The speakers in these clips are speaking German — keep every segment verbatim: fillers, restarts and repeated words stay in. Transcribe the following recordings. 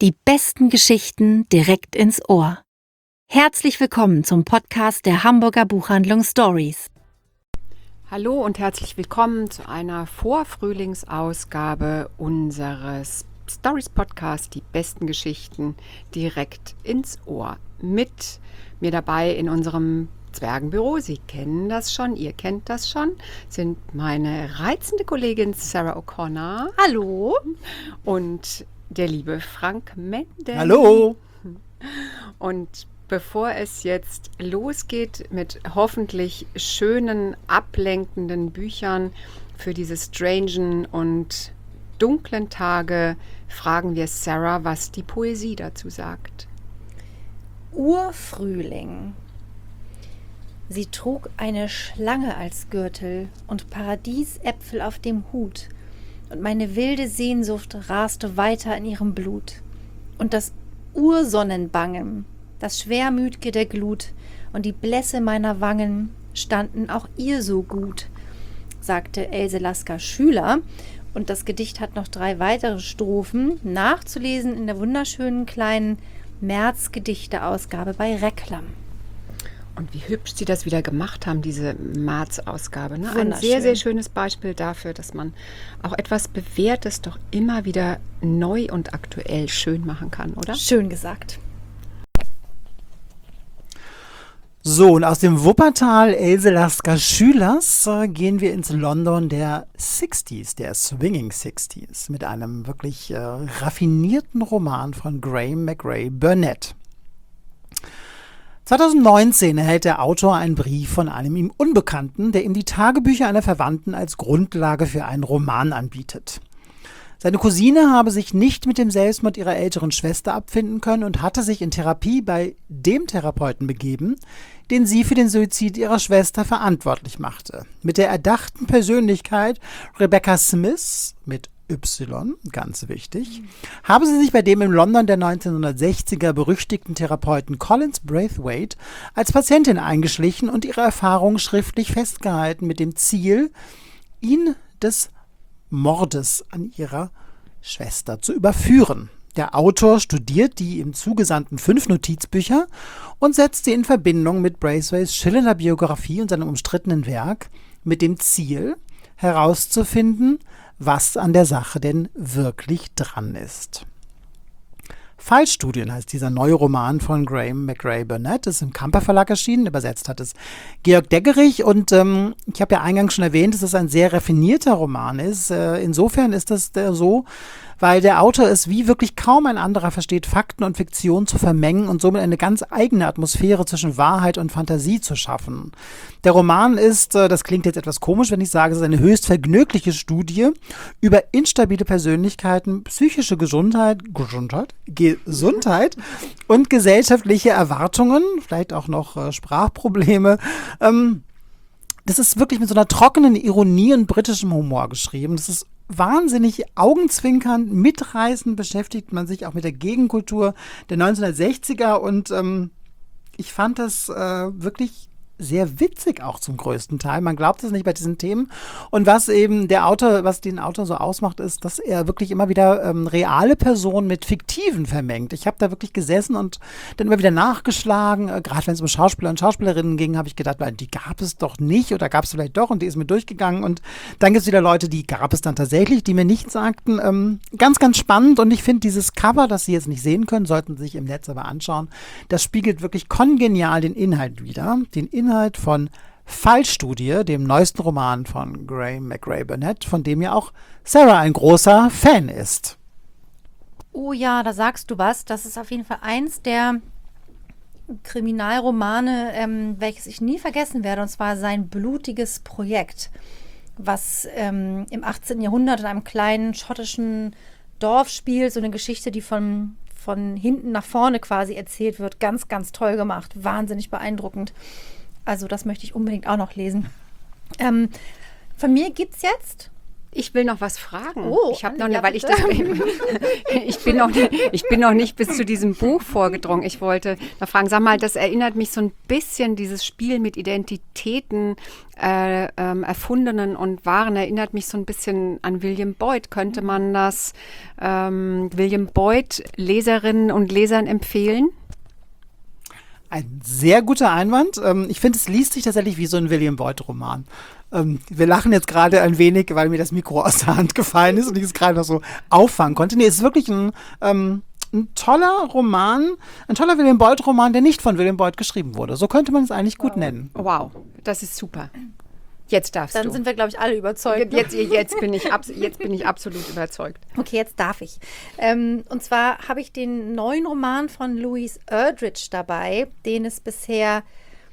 Die besten Geschichten direkt ins Ohr. Herzlich willkommen zum Podcast der Hamburger Buchhandlung Stories. Hallo und herzlich willkommen zu einer Vorfrühlingsausgabe unseres Stories-Podcasts Die besten Geschichten direkt ins Ohr. Mit mir dabei in unserem Zwergenbüro, Sie kennen das schon, ihr kennt das schon, sind meine reizende Kollegin Sarah O'Connor. Hallo. Und der liebe Frank Mendel. Hallo. Und bevor es jetzt losgeht mit hoffentlich schönen, ablenkenden Büchern für diese strangen und dunklen Tage, fragen wir Sarah, was die Poesie dazu sagt. Urfrühling. Sie trug eine Schlange als Gürtel und Paradiesäpfel auf dem Hut, und meine wilde Sehnsucht raste weiter in ihrem Blut. Und das Ursonnenbangen, das Schwermüt'ge der Glut und die Blässe meiner Wangen standen auch ihr so gut, sagte Else Lasker Schüler. Und das Gedicht hat noch drei weitere Strophen, nachzulesen in der wunderschönen kleinen März-Gedichte-Ausgabe bei Reklam. Und wie hübsch Sie das wieder gemacht haben, diese März-Ausgabe. Ne? Ein Wunderschön. sehr, sehr schönes Beispiel dafür, dass man auch etwas Bewährtes doch immer wieder neu und aktuell schön machen kann, oder? Schön gesagt. So, und aus dem Wuppertal Else Lasker Schülers äh, gehen wir ins London der sechziger, der Swinging sechziger, mit einem wirklich äh, raffinierten Roman von Graham McRae Burnett. zweitausendneunzehn erhält der Autor einen Brief von einem ihm Unbekannten, der ihm die Tagebücher einer Verwandten als Grundlage für einen Roman anbietet. Seine Cousine habe sich nicht mit dem Selbstmord ihrer älteren Schwester abfinden können und hatte sich in Therapie bei dem Therapeuten begeben, den sie für den Suizid ihrer Schwester verantwortlich machte. Mit der erdachten Persönlichkeit Rebecca Smith mit Y, ganz wichtig, habe sie sich bei dem im London der neunzehnhundertsechziger berüchtigten Therapeuten Collins Braithwaite als Patientin eingeschlichen und ihre Erfahrungen schriftlich festgehalten, mit dem Ziel, ihn des Mordes an ihrer Schwester zu überführen. Der Autor studiert die ihm zugesandten fünf Notizbücher und setzt sie in Verbindung mit Braithwaites schillernder Biografie und seinem umstrittenen Werk mit dem Ziel, herauszufinden, was an der Sache denn wirklich dran ist. Fallstudien heißt dieser neue Roman von Graham McRae Burnett, ist im Kamper Verlag erschienen, übersetzt hat es Georg Deggerich und ähm, ich habe ja eingangs schon erwähnt, dass es ein sehr raffinierter Roman ist. Äh, insofern ist das äh, so, weil der Autor es wie wirklich kaum ein anderer versteht, Fakten und Fiktion zu vermengen und somit eine ganz eigene Atmosphäre zwischen Wahrheit und Fantasie zu schaffen. Der Roman ist, äh, das klingt jetzt etwas komisch, wenn ich sage, es ist eine höchst vergnügliche Studie über instabile Persönlichkeiten, psychische Gesundheit, Gesundheit, Gesundheit und gesellschaftliche Erwartungen, vielleicht auch noch äh, Sprachprobleme. Ähm, das ist wirklich mit so einer trockenen Ironie und britischem Humor geschrieben. Das ist wahnsinnig augenzwinkernd, mitreißend, beschäftigt man sich auch mit der Gegenkultur der neunzehnhundertsechziger und ähm, ich fand das äh, wirklich sehr witzig auch zum größten Teil. Man glaubt es nicht bei diesen Themen. Und was eben der Autor, was den Autor so ausmacht, ist, dass er wirklich immer wieder ähm, reale Personen mit fiktiven vermengt. Ich habe da wirklich gesessen und dann immer wieder nachgeschlagen. Äh, gerade wenn es um Schauspieler und Schauspielerinnen ging, habe ich gedacht, die gab es doch nicht oder gab es vielleicht doch und die ist mir durchgegangen. Und dann gibt es wieder Leute, die gab es dann tatsächlich, die mir nichts sagten. Ähm, ganz, ganz spannend und ich finde dieses Cover, das Sie jetzt nicht sehen können, sollten Sie sich im Netz aber anschauen, das spiegelt wirklich kongenial den Inhalt wider. Den Inhalt von Fallstudie, dem neuesten Roman von Graham McRae Burnett, von dem ja auch Sarah ein großer Fan ist. Oh ja, da sagst du was. Das ist auf jeden Fall eins der Kriminalromane, ähm, welches ich nie vergessen werde, und zwar sein blutiges Projekt, was ähm, im achtzehnten Jahrhundert in einem kleinen schottischen Dorf spielt. So eine Geschichte, die von, von hinten nach vorne quasi erzählt wird. Ganz, ganz toll gemacht. Wahnsinnig beeindruckend. Also das möchte ich unbedingt auch noch lesen. Ähm, von mir gibt es jetzt Ich will noch was fragen. Oh, ich habe Anne, noch, ja, weil ich bitte. das, ich bin noch, nicht, ich bin noch nicht bis zu diesem Buch vorgedrungen. Ich wollte noch fragen, sag mal, das erinnert mich so ein bisschen, dieses Spiel mit Identitäten, äh, ähm, erfundenen und wahren, erinnert mich so ein bisschen an William Boyd. Könnte man das ähm, William Boyd Leserinnen und Lesern empfehlen? Ein sehr guter Einwand. Ähm, ich finde, es liest sich tatsächlich wie so ein William Boyd-Roman. Ähm, wir lachen jetzt gerade ein wenig, weil mir das Mikro aus der Hand gefallen ist und ich es gerade noch so auffangen konnte. Nee, es ist wirklich ein, ähm, ein toller Roman, ein toller William Boyd-Roman, der nicht von William Boyd geschrieben wurde. So könnte man es eigentlich gut nennen. Wow, das ist super. Jetzt darfst Dann du. sind wir, glaube ich, alle überzeugt. ne? Jetzt, jetzt, bin ich abs- jetzt bin ich absolut überzeugt. Okay, jetzt darf ich. Ähm, und zwar habe ich den neuen Roman von Louise Erdrich dabei, den es bisher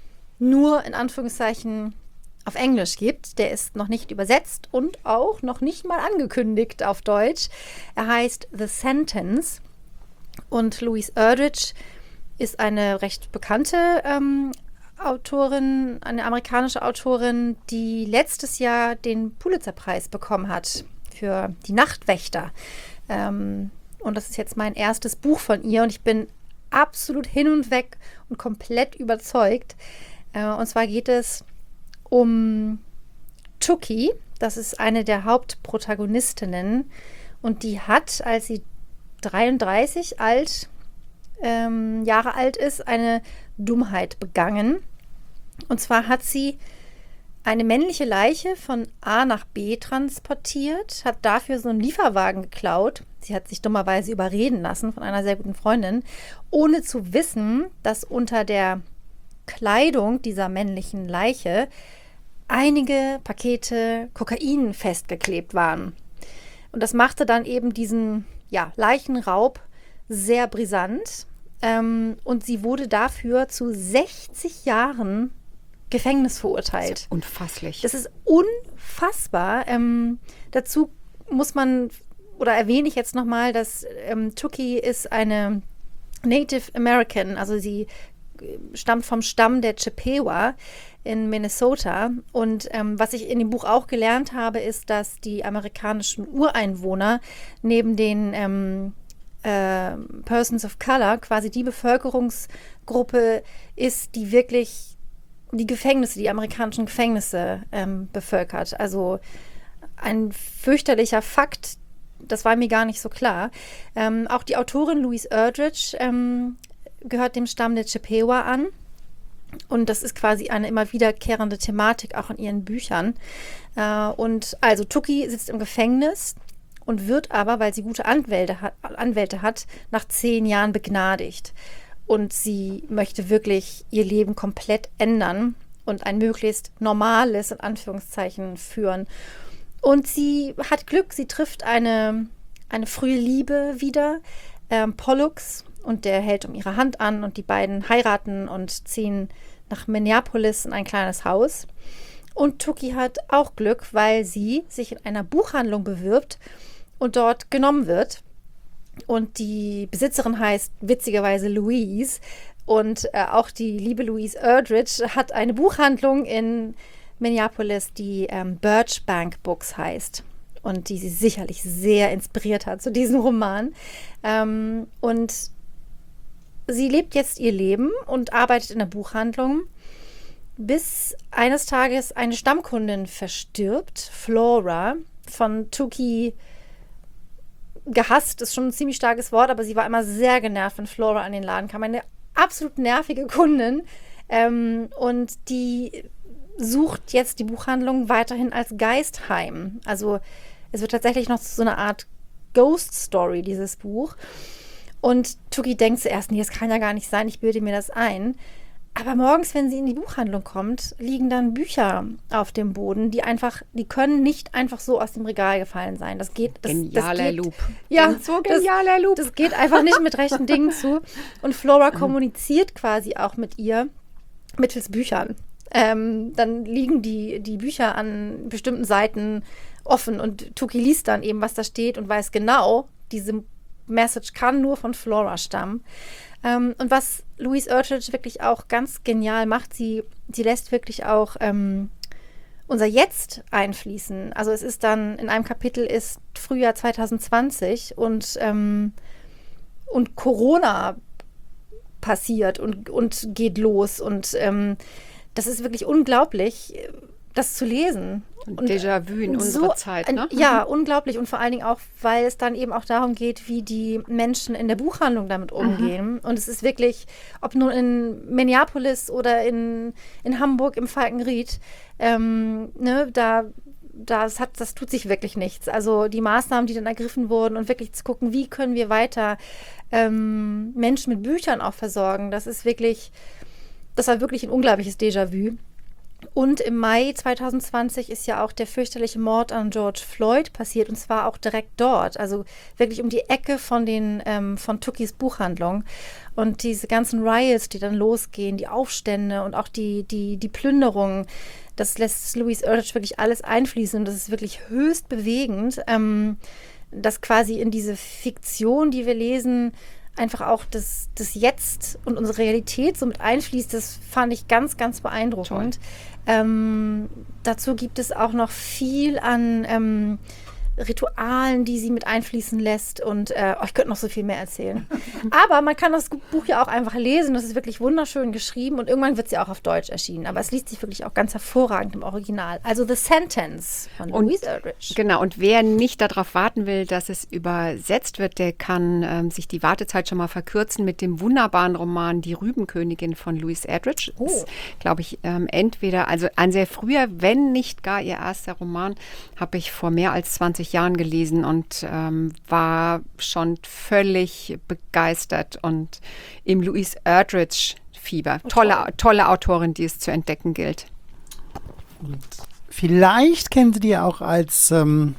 nur in Anführungszeichen auf Englisch gibt. Der ist noch nicht übersetzt und auch noch nicht mal angekündigt auf Deutsch. Er heißt The Sentence und Louise Erdrich ist eine recht bekannte ähm, Autorin, eine amerikanische Autorin, die letztes Jahr den Pulitzer-Preis bekommen hat für Die Nachtwächter. Ähm, und das ist jetzt mein erstes Buch von ihr und ich bin absolut hin und weg und komplett überzeugt. Äh, und zwar geht es um Tookie. Das ist eine der Hauptprotagonistinnen und die hat, als sie dreiunddreißig alt, ähm, Jahre alt ist, eine Dummheit begangen. Und zwar hat sie eine männliche Leiche von A nach B transportiert, hat dafür so einen Lieferwagen geklaut. Sie hat sich dummerweise überreden lassen von einer sehr guten Freundin, ohne zu wissen, dass unter der Kleidung dieser männlichen Leiche einige Pakete Kokain festgeklebt waren. Und das machte dann eben diesen ja, Leichenraub sehr brisant. Ähm, und sie wurde dafür zu sechzig Jahren Gefängnis verurteilt. Das ist unfasslich. Das ist unfassbar. Ähm, dazu muss man, oder erwähne ich jetzt nochmal, dass ähm, Tookie ist eine Native American, also sie stammt vom Stamm der Chippewa in Minnesota. Und ähm, was ich in dem Buch auch gelernt habe, ist, dass die amerikanischen Ureinwohner neben den ähm, äh, Persons of Color quasi die Bevölkerungsgruppe ist, die wirklich die Gefängnisse, die amerikanischen Gefängnisse ähm, bevölkert. Also ein fürchterlicher Fakt, das war mir gar nicht so klar. Ähm, auch die Autorin Louise Erdrich ähm, gehört dem Stamm der Chippewa an. Und das ist quasi eine immer wiederkehrende Thematik auch in ihren Büchern. Äh, und also Tookie sitzt im Gefängnis und wird aber, weil sie gute Anwälte hat, Anwälte hat, nach zehn Jahren begnadigt. Und sie möchte wirklich ihr Leben komplett ändern und ein möglichst normales, in Anführungszeichen, führen. Und sie hat Glück, sie trifft eine, eine frühe Liebe wieder, ähm, Pollux, und der hält um ihre Hand an und die beiden heiraten und ziehen nach Minneapolis in ein kleines Haus. Und Tookie hat auch Glück, weil sie sich in einer Buchhandlung bewirbt und dort genommen wird. Und die Besitzerin heißt witzigerweise Louise. Und äh, auch die liebe Louise Erdrich hat eine Buchhandlung in Minneapolis, die ähm, Birchbank Books heißt. Und die sie sicherlich sehr inspiriert hat zu diesem Roman. Ähm, und sie lebt jetzt ihr Leben und arbeitet in der Buchhandlung, bis eines Tages eine Stammkundin verstirbt, Flora, von Tookie gehasst, ist schon ein ziemlich starkes Wort, aber sie war immer sehr genervt, wenn Flora an den Laden kam. Eine absolut nervige Kundin. Ähm, und die sucht jetzt die Buchhandlung weiterhin als Geistheim. Also es wird tatsächlich noch so eine Art Ghost Story, dieses Buch. Und Tookie denkt zuerst, nee, das kann ja gar nicht sein, ich bilde mir das ein. Aber morgens, wenn sie in die Buchhandlung kommt, liegen dann Bücher auf dem Boden, die einfach, die können nicht einfach so aus dem Regal gefallen sein. Das geht. Das, Genialer das geht, Loop. Ja, so genialer das, Loop. Das geht einfach nicht mit rechten Dingen zu. Und Flora kommuniziert quasi auch mit ihr mittels Büchern. Ähm, dann liegen die, die Bücher an bestimmten Seiten offen und Tookie liest dann eben, was da steht und weiß genau, diese Message kann nur von Flora stammen. Ähm, und was Louise Erdrich wirklich auch ganz genial macht, sie, sie lässt wirklich auch ähm, unser Jetzt einfließen. Also es ist dann, in einem Kapitel ist Frühjahr zwanzig zwanzig und, ähm, und Corona passiert und, und geht los. Und ähm, das ist wirklich unglaublich, das zu lesen. Und Déjà-vu in unserer so, Zeit, ne? Ja, unglaublich. Und vor allen Dingen auch, weil es dann eben auch darum geht, wie die Menschen in der Buchhandlung damit umgehen. Mhm. Und es ist wirklich, ob nun in Minneapolis oder in, in Hamburg im Falkenried, ähm, ne, da das, hat, das tut sich wirklich nichts. Also die Maßnahmen, die dann ergriffen wurden und wirklich zu gucken, wie können wir weiter ähm, Menschen mit Büchern auch versorgen, das ist wirklich, das war wirklich ein unglaubliches Déjà-vu. Und im Mai zwanzig zwanzig ist ja auch der fürchterliche Mord an George Floyd passiert, und zwar auch direkt dort, also wirklich um die Ecke von den ähm, von Tukis Buchhandlung. Und diese ganzen Riots, die dann losgehen, die Aufstände und auch die, die, die Plünderungen, das lässt Louise Erdrich wirklich alles einfließen, und das ist wirklich höchst bewegend, ähm, dass quasi in diese Fiktion, die wir lesen, einfach auch das, das Jetzt und unsere Realität so mit einfließt. Das fand ich ganz, ganz beeindruckend. Ähm, dazu gibt es auch noch viel an ähm, Ritualen, die sie mit einfließen lässt, und äh, oh, ich könnte noch so viel mehr erzählen. Aber man kann das Buch ja auch einfach lesen. Das ist wirklich wunderschön geschrieben, und irgendwann wird sie auch auf Deutsch erschienen. Aber es liest sich wirklich auch ganz hervorragend im Original. Also The Sentence von und, Louise Erdrich. Genau, und wer nicht darauf warten will, dass es übersetzt wird, der kann ähm, sich die Wartezeit schon mal verkürzen mit dem wunderbaren Roman Die Rübenkönigin von Louise Erdrich. Oh. Ist, glaube ich, ähm, entweder, also ein sehr früher, wenn nicht gar ihr erster Roman, habe ich vor mehr als zwanzig Jahren gelesen und ähm, war schon völlig begeistert und im Louise Erdrich-Fieber. Tolle, tolle Autorin, die es zu entdecken gilt. Und vielleicht kennen Sie die auch als ähm,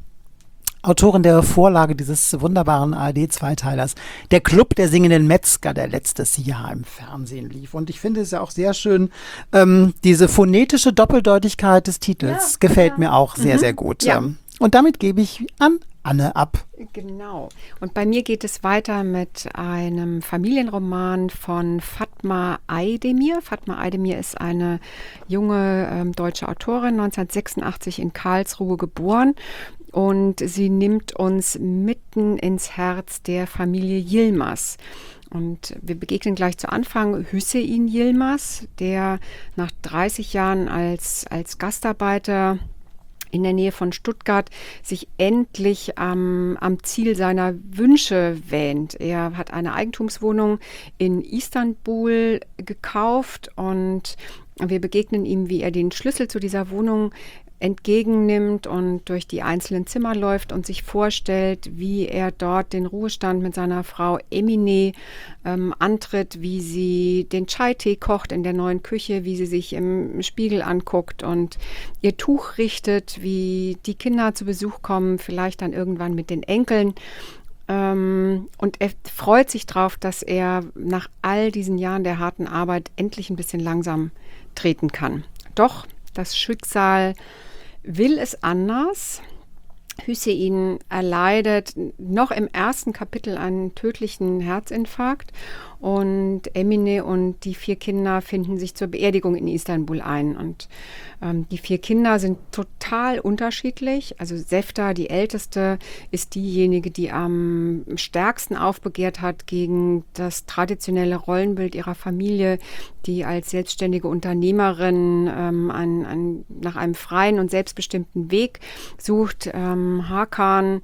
Autorin der Vorlage dieses wunderbaren A R D-Zweiteilers, Der Club der singenden Metzger, der letztes Jahr im Fernsehen lief. Und ich finde es ja auch sehr schön, ähm, diese phonetische Doppeldeutigkeit des Titels ja, gefällt ja. mir auch sehr, mhm. sehr gut. Ja. Ähm, und damit gebe ich an Anne ab. Genau. Und bei mir geht es weiter mit einem Familienroman von Fatma Aydemir. Fatma Aydemir ist eine junge ähm, deutsche Autorin, neunzehnhundertsechsundachtzig in Karlsruhe geboren. Und sie nimmt uns mitten ins Herz der Familie Yilmaz. Und wir begegnen gleich zu Anfang Hüseyin Yilmaz, der nach dreißig Jahren als, als Gastarbeiter in der Nähe von Stuttgart sich endlich am, am Ziel seiner Wünsche wähnt. Er hat eine Eigentumswohnung in Istanbul gekauft, und wir begegnen ihm, wie er den Schlüssel zu dieser Wohnung entgegennimmt und durch die einzelnen Zimmer läuft und sich vorstellt, wie er dort den Ruhestand mit seiner Frau Emine ähm, antritt, wie sie den Chai-Tee kocht in der neuen Küche, wie sie sich im Spiegel anguckt und ihr Tuch richtet, wie die Kinder zu Besuch kommen, vielleicht dann irgendwann mit den Enkeln. Ähm, und er freut sich drauf, dass er nach all diesen Jahren der harten Arbeit endlich ein bisschen langsam treten kann. Doch das Schicksal will es anders. Hüseyin erleidet noch im ersten Kapitel einen tödlichen Herzinfarkt, und Emine und die vier Kinder finden sich zur Beerdigung in Istanbul ein. Und ähm, die vier Kinder sind total unterschiedlich. Also Sefta, die älteste, ist diejenige, die am stärksten aufbegehrt hat gegen das traditionelle Rollenbild ihrer Familie, die als selbstständige Unternehmerin ähm, ein, ein, nach einem freien und selbstbestimmten Weg sucht. Ähm, Hakan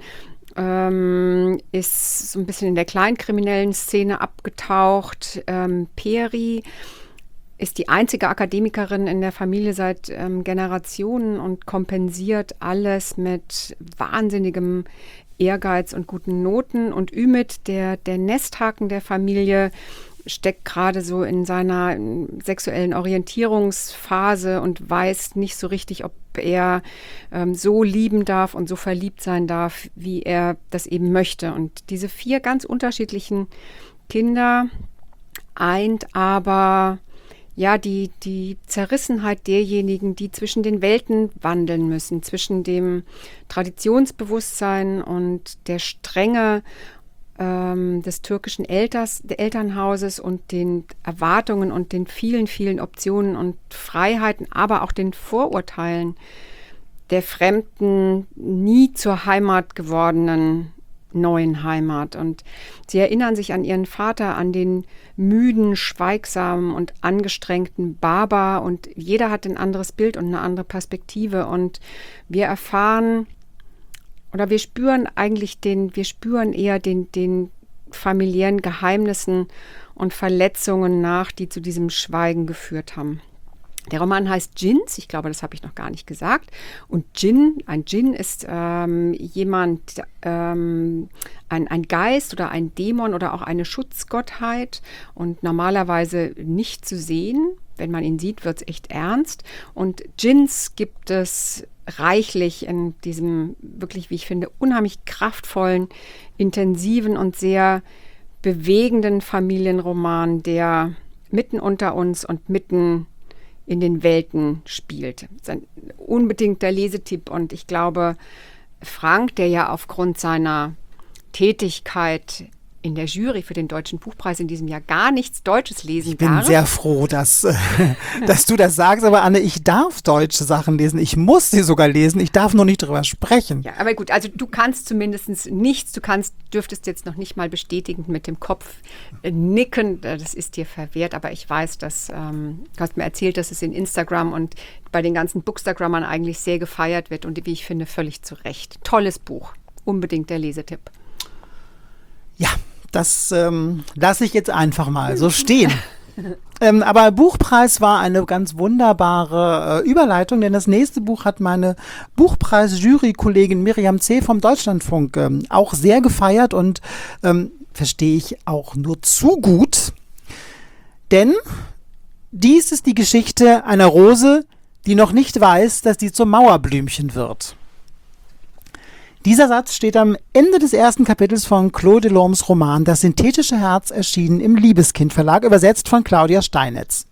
ähm, ist so ein bisschen in der kleinkriminellen Szene abgetaucht. Ähm, Peri ist die einzige Akademikerin in der Familie seit ähm, Generationen und kompensiert alles mit wahnsinnigem Ehrgeiz und guten Noten. Und Ümit, der, der Nesthaken der Familie, steckt gerade so in seiner sexuellen Orientierungsphase und weiß nicht so richtig, ob er ähm, so lieben darf und so verliebt sein darf, wie er das eben möchte. Und diese vier ganz unterschiedlichen Kinder eint aber ja die, die Zerrissenheit derjenigen, die zwischen den Welten wandeln müssen, zwischen dem Traditionsbewusstsein und der Strenge ähm, des türkischen Elters, Elternhauses und den Erwartungen und den vielen, vielen Optionen und Freiheiten, aber auch den Vorurteilen der fremden, nie zur Heimat gewordenen neuen Heimat. Und sie erinnern sich an ihren Vater, an den müden, schweigsamen und angestrengten Baba, und jeder hat ein anderes Bild und eine andere Perspektive, und wir erfahren oder wir spüren eigentlich den, wir spüren eher den, den familiären Geheimnissen und Verletzungen nach, die zu diesem Schweigen geführt haben. Der Roman heißt Djinns, ich glaube, das habe ich noch gar nicht gesagt. Und Djinn, ein Djinn ist ähm, jemand, ähm, ein, ein Geist oder ein Dämon oder auch eine Schutzgottheit und normalerweise nicht zu sehen. Wenn man ihn sieht, wird es echt ernst. Und Djinns gibt es reichlich in diesem wirklich, wie ich finde, unheimlich kraftvollen, intensiven und sehr bewegenden Familienroman, der mitten unter uns und mitten in den Welten spielt. Das ist ein unbedingter Lesetipp, und ich glaube, Frank, der ja aufgrund seiner Tätigkeit in der Jury für den Deutschen Buchpreis in diesem Jahr gar nichts Deutsches lesen Ich bin darf. sehr froh, dass, dass du das sagst, aber Anne, ich darf deutsche Sachen lesen. Ich muss sie sogar lesen. Ich darf nur nicht drüber sprechen. Ja, aber gut, also du kannst zumindest nichts, du kannst, dürftest jetzt noch nicht mal bestätigend mit dem Kopf äh, nicken, das ist dir verwehrt, aber ich weiß, dass, ähm, du hast mir erzählt, dass es in Instagram und bei den ganzen Bookstagrammern eigentlich sehr gefeiert wird und wie ich finde, völlig zu Recht. Tolles Buch, unbedingt der Lesetipp. Ja, das ähm, lasse ich jetzt einfach mal so stehen. ähm, aber Buchpreis war eine ganz wunderbare äh, Überleitung, denn das nächste Buch hat meine Buchpreis-Jury-Kollegin Miriam C. vom Deutschlandfunk ähm, auch sehr gefeiert und ähm, verstehe ich auch nur zu gut. Denn dies ist die Geschichte einer Rose, die noch nicht weiß, dass sie zum Mauerblümchen wird. Dieser Satz steht am Ende des ersten Kapitels von Claude Delormes Roman Das synthetische Herz, erschienen im Liebeskind Verlag, übersetzt von Claudia Steinitz.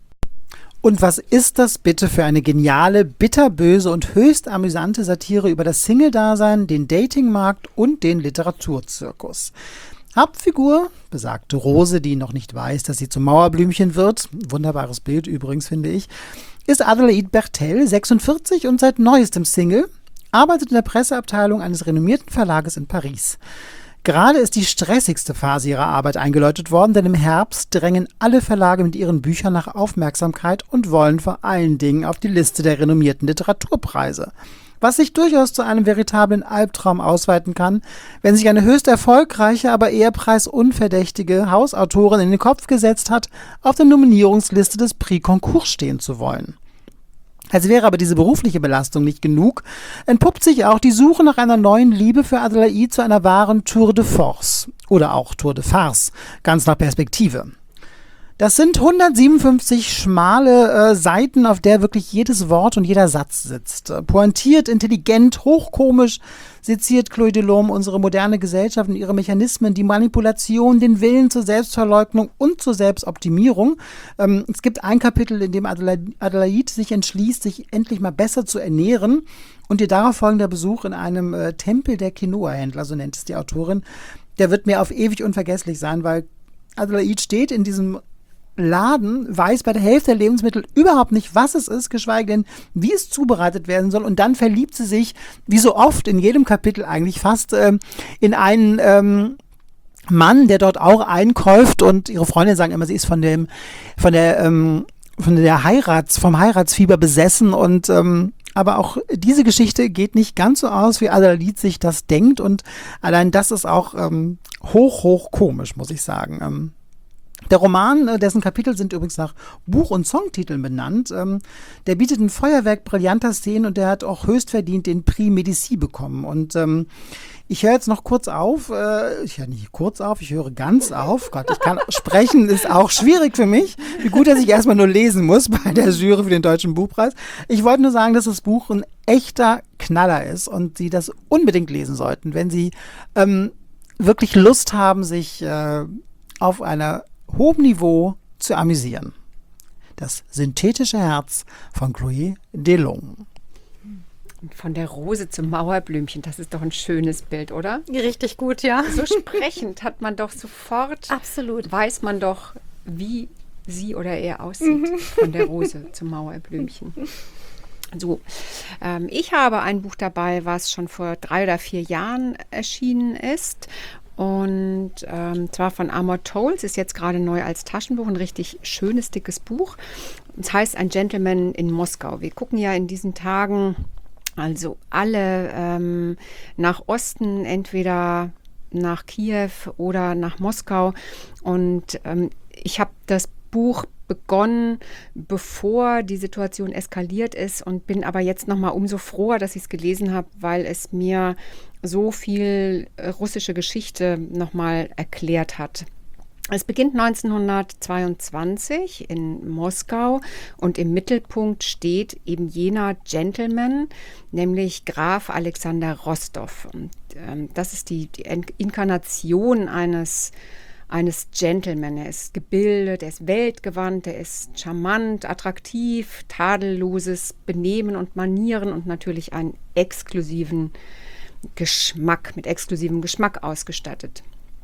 Und was ist das bitte für eine geniale, bitterböse und höchst amüsante Satire über das Single-Dasein, den Datingmarkt und den Literaturzirkus. Hauptfigur, besagte Rose, die noch nicht weiß, dass sie zum Mauerblümchen wird, wunderbares Bild übrigens, finde ich, ist Adelaide Bertel, sechsundvierzig und seit neuestem Single, arbeitet in der Presseabteilung eines renommierten Verlages in Paris. Gerade ist die stressigste Phase ihrer Arbeit eingeläutet worden, denn im Herbst drängen alle Verlage mit ihren Büchern nach Aufmerksamkeit und wollen vor allen Dingen auf die Liste der renommierten Literaturpreise. Was sich durchaus zu einem veritablen Albtraum ausweiten kann, wenn sich eine höchst erfolgreiche, aber eher preisunverdächtige Hausautorin in den Kopf gesetzt hat, auf der Nominierungsliste des Prix Goncourt stehen zu wollen. Als wäre aber diese berufliche Belastung nicht genug, entpuppt sich auch die Suche nach einer neuen Liebe für Adelaide zu einer wahren Tour de Force oder auch Tour de Farce, ganz nach Perspektive. Das sind hundertsiebenundfünfzig schmale äh, Seiten, auf der wirklich jedes Wort und jeder Satz sitzt. Äh, pointiert, intelligent, hochkomisch seziert Claude Delorme unsere moderne Gesellschaft und ihre Mechanismen, die Manipulation, den Willen zur Selbstverleugnung und zur Selbstoptimierung. Ähm, es gibt ein Kapitel, in dem Adelaide, Adelaide sich entschließt, sich endlich mal besser zu ernähren, und ihr darauf folgender Besuch in einem äh, Tempel der Quinoa-Händler, so nennt es die Autorin, der wird mir auf ewig unvergesslich sein, weil Adelaide steht in diesem Laden, weiß bei der Hälfte der Lebensmittel überhaupt nicht, was es ist, geschweige denn, wie es zubereitet werden soll. Und dann verliebt sie sich, wie so oft in jedem Kapitel eigentlich fast, ähm, in einen ähm, Mann, der dort auch einkauft. Und ihre Freundinnen sagen immer, sie ist von dem, von der, ähm, von der Heirats, vom Heiratsfieber besessen. Und ähm, aber auch diese Geschichte geht nicht ganz so aus, wie Adelaide sich das denkt. Und allein das ist auch ähm, hoch, hoch komisch, muss ich sagen. Ähm, Der Roman, dessen Kapitel sind übrigens nach Buch- und Songtiteln benannt, ähm, der bietet ein Feuerwerk brillanter Szenen, und der hat auch höchst verdient den Prix Médicis bekommen. Und ähm, ich höre jetzt noch kurz auf, äh, ich höre nicht kurz auf, ich höre ganz auf. Gott, ich kann sprechen, ist auch schwierig für mich. Wie gut, dass ich erstmal nur lesen muss bei der Jury für den Deutschen Buchpreis. Ich wollte nur sagen, dass das Buch ein echter Knaller ist und Sie das unbedingt lesen sollten, wenn Sie ähm, wirklich Lust haben, sich äh, auf einer hohem Niveau zu amüsieren. Das synthetische Herz von Claude Delorme. Von der Rose zum Mauerblümchen, das ist doch ein schönes Bild, oder? Richtig gut, ja. So sprechend hat man doch sofort, Absolut. weiß man doch, wie sie oder er aussieht. Mhm. Von der Rose zum Mauerblümchen. So, ähm, ich habe ein Buch dabei, was schon vor drei oder vier Jahren erschienen ist. Und ähm, zwar von Amor Towles, ist jetzt gerade neu als Taschenbuch, ein richtig schönes, dickes Buch. Es heißt Ein Gentleman in Moskau. Wir gucken ja in diesen Tagen also alle ähm, nach Osten, entweder nach Kiew oder nach Moskau. Und ähm, ich habe das Buch begonnen, bevor die Situation eskaliert ist und bin aber jetzt noch mal umso froher, dass ich es gelesen habe, weil es mir so viel russische Geschichte noch mal erklärt hat. Es beginnt neunzehnhundertzweiundzwanzig in Moskau und im Mittelpunkt steht eben jener Gentleman, nämlich Graf Alexander Rostow. Und, ähm, das ist die, die Inkarnation eines eines Gentleman. Er ist gebildet, er ist weltgewandt, er ist charmant, attraktiv, tadelloses Benehmen und Manieren und natürlich einen exklusiven Geschmack, mit exklusivem Geschmack ausgestattet.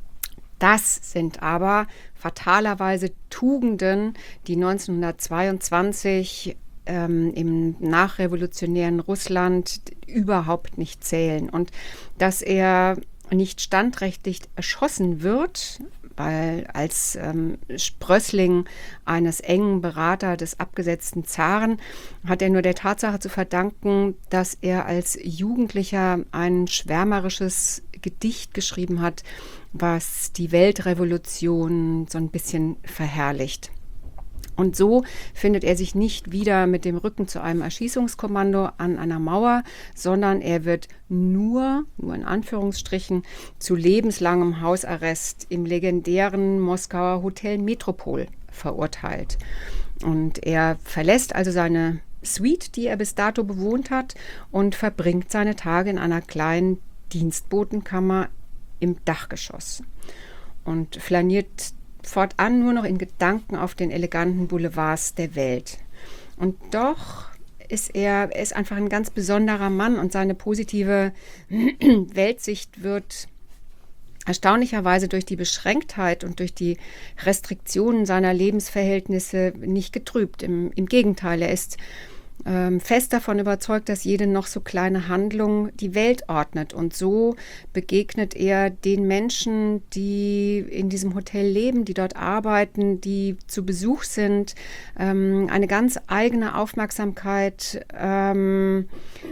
Das sind aber fatalerweise Tugenden, die neunzehnhundertzweiundzwanzig ähm, im nachrevolutionären Russland überhaupt nicht zählen. Und dass er nicht standrechtlich erschossen wird, weil als ähm, Sprössling eines engen Berater des abgesetzten Zaren hat er nur der Tatsache zu verdanken, dass er als Jugendlicher ein schwärmerisches Gedicht geschrieben hat, was die Weltrevolution so ein bisschen verherrlicht. Und so findet er sich nicht wieder mit dem Rücken zu einem Erschießungskommando an einer Mauer, sondern er wird nur, nur in Anführungsstrichen, zu lebenslangem Hausarrest im legendären Moskauer Hotel Metropol verurteilt. Und er verlässt also seine Suite, die er bis dato bewohnt hat, und verbringt seine Tage in einer kleinen Dienstbotenkammer im Dachgeschoss und flaniert fortan nur noch in Gedanken auf den eleganten Boulevards der Welt. Und doch ist er, er ist einfach ein ganz besonderer Mann und seine positive Weltsicht wird erstaunlicherweise durch die Beschränktheit und durch die Restriktionen seiner Lebensverhältnisse nicht getrübt. Im, im Gegenteil, er ist ähm, fest davon überzeugt, dass jede noch so kleine Handlung die Welt ordnet. Und so begegnet er den Menschen, die in diesem Hotel leben, die dort arbeiten, die zu Besuch sind, ähm, eine ganz eigene Aufmerksamkeit ähm,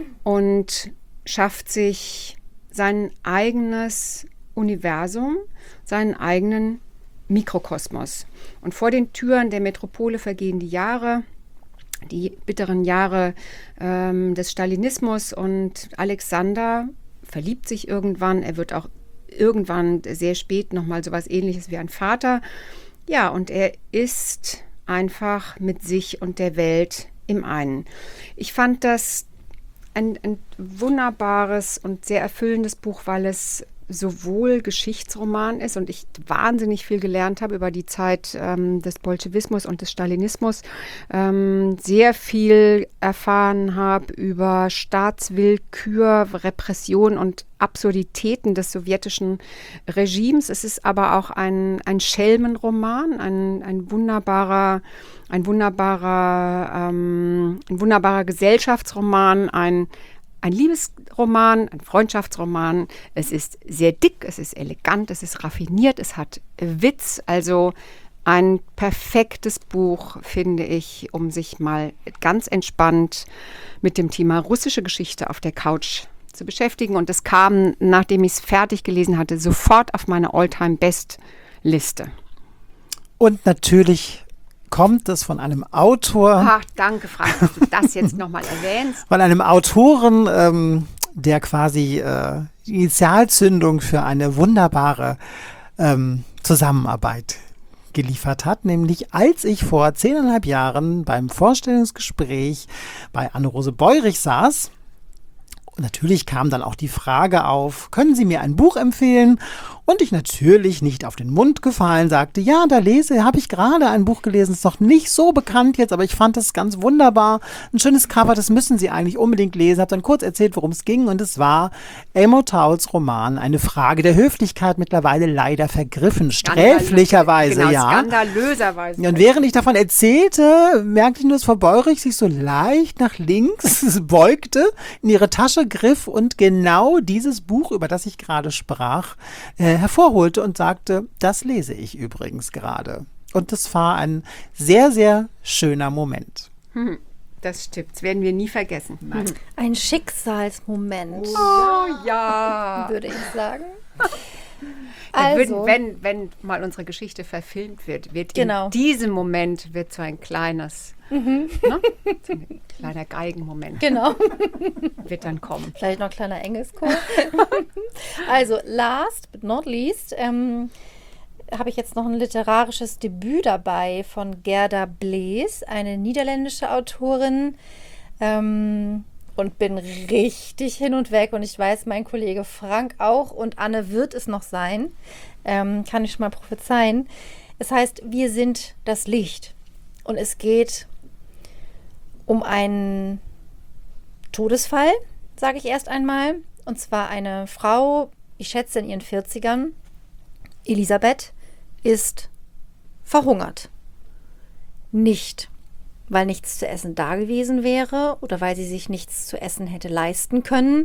und schafft sich sein eigenes Universum, seinen eigenen Mikrokosmos. Und vor den Türen der Metropole vergehen die Jahre, die bitteren Jahre ähm, des Stalinismus, und Alexander verliebt sich irgendwann. Er wird auch irgendwann sehr spät nochmal sowas Ähnliches wie ein Vater. Ja, und er ist einfach mit sich und der Welt im einen. Ich fand das ein, ein wunderbares und sehr erfüllendes Buch, weil es sowohl Geschichtsroman ist und ich wahnsinnig viel gelernt habe über die Zeit ähm, des Bolschewismus und des Stalinismus, ähm, sehr viel erfahren habe über Staatswillkür, Repression und Absurditäten des sowjetischen Regimes. Es ist aber auch ein, ein Schelmenroman, ein, ein wunderbarer, ein wunderbarer, ähm, ein wunderbarer Gesellschaftsroman, ein Ein Liebesroman, ein Freundschaftsroman. Es ist sehr dick, es ist elegant, es ist raffiniert, es hat Witz. Also ein perfektes Buch, finde ich, um sich mal ganz entspannt mit dem Thema russische Geschichte auf der Couch zu beschäftigen. Und es kam, nachdem ich es fertig gelesen hatte, sofort auf meine All-Time-Best-Liste. Und natürlich kommt es von einem Autor. Ach, danke, Frank, dass du das jetzt nochmal erwähnst. Von einem Autoren, ähm, der quasi äh, die Initialzündung für eine wunderbare ähm, Zusammenarbeit geliefert hat, nämlich als ich vor zehneinhalb Jahren beim Vorstellungsgespräch bei Anne-Rose Beurich saß. Und natürlich kam dann auch die Frage auf, können Sie mir ein Buch empfehlen? Und ich natürlich nicht auf den Mund gefallen sagte, ja, da lese, habe ich gerade ein Buch gelesen, ist noch nicht so bekannt jetzt, aber ich fand das ganz wunderbar. Ein schönes Cover, das müssen Sie eigentlich unbedingt lesen. Habe dann kurz erzählt, worum es ging und es war Amor Towles Roman, eine Frage der Höflichkeit, mittlerweile leider vergriffen, sträflicherweise, genau, ja. skandalöserweise. Und während ich davon erzählte, merkte ich nur, dass Frau Beurich sich so leicht nach links beugte, in ihre Tasche griff und genau dieses Buch, über das ich gerade sprach, äh, hervorholte und sagte, das lese ich übrigens gerade. Und das war ein sehr, sehr schöner Moment. Hm, das stimmt, das werden wir nie vergessen. Nein. Ein Schicksalsmoment, Oh ja. würde ich sagen. Wir würden, Also, wenn, wenn mal unsere Geschichte verfilmt wird, wird Genau. in diesem Moment wird so ein kleines, ne? So ein kleiner Geigenmoment genau. wird dann kommen. Vielleicht noch ein kleiner Engelschor. Also, last but not least, ähm, habe ich jetzt noch ein literarisches Debüt dabei von Gerda Blees, eine niederländische Autorin. Ähm, und bin richtig hin und weg. Und ich weiß, mein Kollege Frank auch und Anne wird es noch sein. Ähm, kann ich schon mal prophezeien. Es heißt, wir sind das Licht. Und es geht um einen Todesfall, sage ich erst einmal. Und zwar eine Frau, ich schätze in ihren vierzigern, Elisabeth, ist verhungert. Nicht, weil nichts zu essen da gewesen wäre oder weil sie sich nichts zu essen hätte leisten können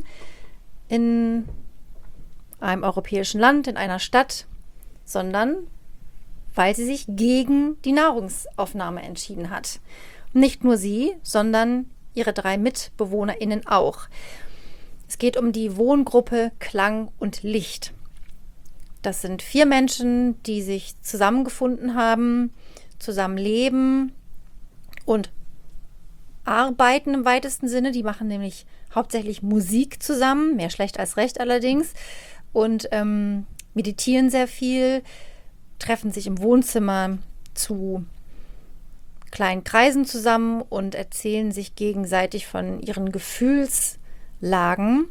in einem europäischen Land, in einer Stadt, sondern weil sie sich gegen die Nahrungsaufnahme entschieden hat. Nicht nur sie, sondern ihre drei MitbewohnerInnen auch. Es geht um die Wohngruppe Klang und Licht. Das sind vier Menschen, die sich zusammengefunden haben, zusammen leben und arbeiten im weitesten Sinne. Die machen nämlich hauptsächlich Musik zusammen, mehr schlecht als recht allerdings, und ähm, meditieren sehr viel, treffen sich im Wohnzimmer zu kleinen Kreisen zusammen und erzählen sich gegenseitig von ihren Gefühlslagen.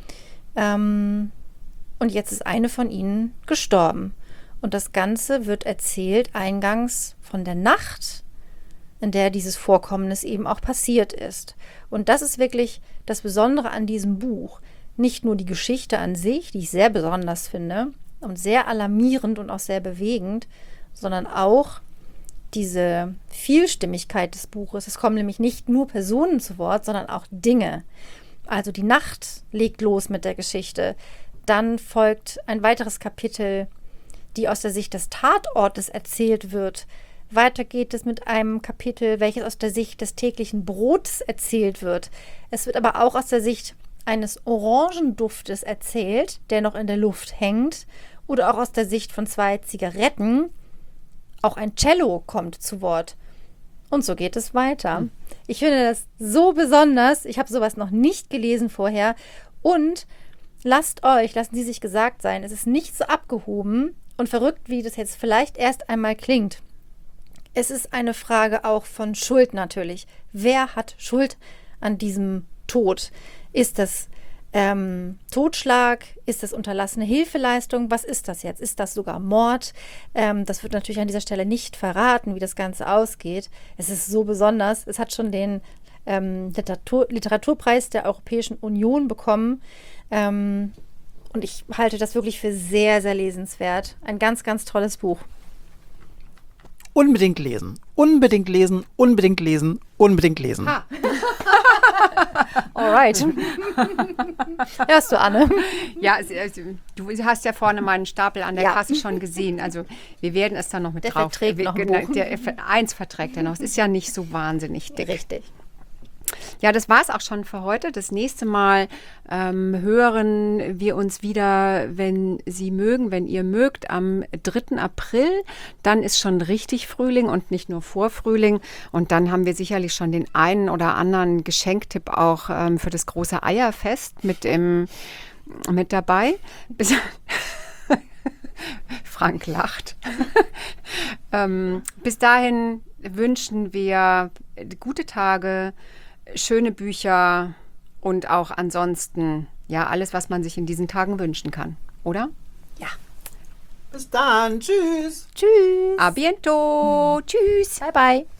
Ähm, und jetzt ist eine von ihnen gestorben. Und das Ganze wird erzählt eingangs von der Nacht, in der dieses Vorkommnis eben auch passiert ist. Und das ist wirklich das Besondere an diesem Buch. Nicht nur die Geschichte an sich, die ich sehr besonders finde und sehr alarmierend und auch sehr bewegend, sondern auch diese Vielstimmigkeit des Buches. Es kommen nämlich nicht nur Personen zu Wort, sondern auch Dinge. Also die Nacht legt los mit der Geschichte. Dann folgt ein weiteres Kapitel, die aus der Sicht des Tatortes erzählt wird. Weiter geht es mit einem Kapitel, welches aus der Sicht des täglichen Brots erzählt wird. Es wird aber auch aus der Sicht eines Orangenduftes erzählt, der noch in der Luft hängt, oder auch aus der Sicht von zwei Zigaretten. Auch ein Cello kommt zu Wort. Und so geht es weiter. Mhm. Ich finde das so besonders. Ich habe sowas noch nicht gelesen vorher. Und lasst euch, lassen Sie sich gesagt sein, es ist nicht so abgehoben und verrückt, wie das jetzt vielleicht erst einmal klingt. Es ist eine Frage auch von Schuld natürlich. Wer hat Schuld an diesem Tod? Ist das ähm, Totschlag? Ist das unterlassene Hilfeleistung? Was ist das jetzt? Ist das sogar Mord? Ähm, das wird natürlich an dieser Stelle nicht verraten, wie das Ganze ausgeht. Es ist so besonders. Es hat schon den ähm, Literatur- Literaturpreis der Europäischen Union bekommen. Ähm, und ich halte das wirklich für sehr, sehr lesenswert. Ein ganz, ganz tolles Buch. Unbedingt lesen, unbedingt lesen, unbedingt lesen, unbedingt lesen. Ha. Alright. Hörst du, Anne? Ja, also, du hast ja vorne meinen Stapel an der Ja. Kasse schon gesehen. Also wir werden es dann noch mit Der drauf. verträgt wir, noch ein genau, Buch. der, eins verträgt er noch. Es ist ja nicht so wahnsinnig dick. Richtig. Ja, das war es auch schon für heute. Das nächste Mal ähm, hören wir uns wieder, wenn Sie mögen, wenn ihr mögt, am dritten April. Dann ist schon richtig Frühling und nicht nur Vorfrühling. Und dann haben wir sicherlich schon den einen oder anderen Geschenktipp auch ähm, für das große Eierfest mit, im, mit dabei. Bis Frank lacht. ähm, bis dahin wünschen wir gute Tage, schöne Bücher und auch ansonsten, ja, alles, was man sich in diesen Tagen wünschen kann, oder? Ja. Bis dann. Tschüss. Tschüss. A biento. Tschüss. Bye, bye.